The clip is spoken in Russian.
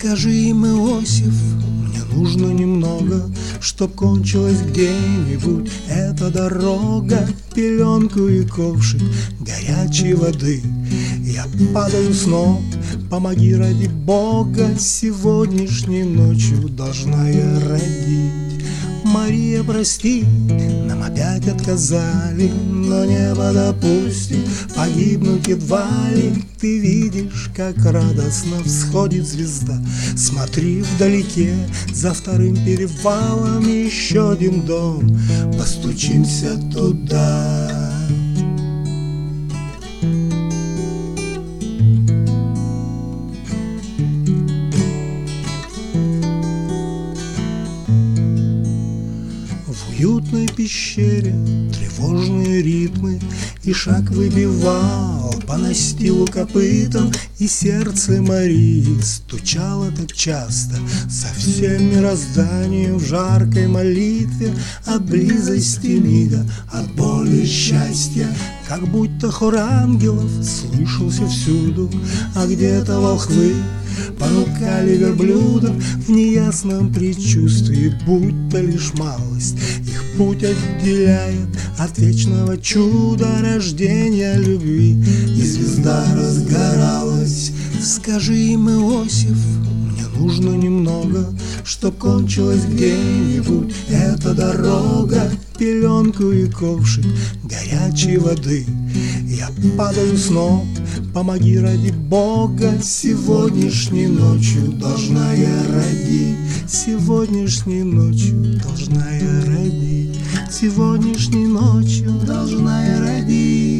Скажи им, Иосиф, мне нужно немного, чтоб кончилась где-нибудь эта дорога. Пеленку и ковшик горячей воды. Я падаю с ног, помоги ради Бога. Сегодняшней ночью должна я родить. Мария, прости, нам опять отказали, но небо допустит погибнуть едва ли. Ты видишь, как радостно всходит звезда. Смотри вдалеке, за вторым перевалом еще один дом. Постучимся туда. В уютной пещере тревожные ритмы, и шаг выбивал по настилу копытом, и сердце Марии стучало так часто со всем мирозданием в жаркой молитве от близости мига, от боли и счастья. Как будто хор ангелов слышался всюду, а где-то волхвы понукали верблюдов в неясном предчувствии, будто лишь малость их путь отделяет от вечного чуда рождения любви. И звезда разгоралась. Скажи им, Иосиф, мне нужно немного, чтоб кончилась где-нибудь эта дорога. Пеленку и ковшик горячей воды. Я падаю с ног, помоги ради Бога. Сегодняшней ночью должна я родить. Сегодняшней ночью должна я родить. Сегодняшней ночью должна я родить.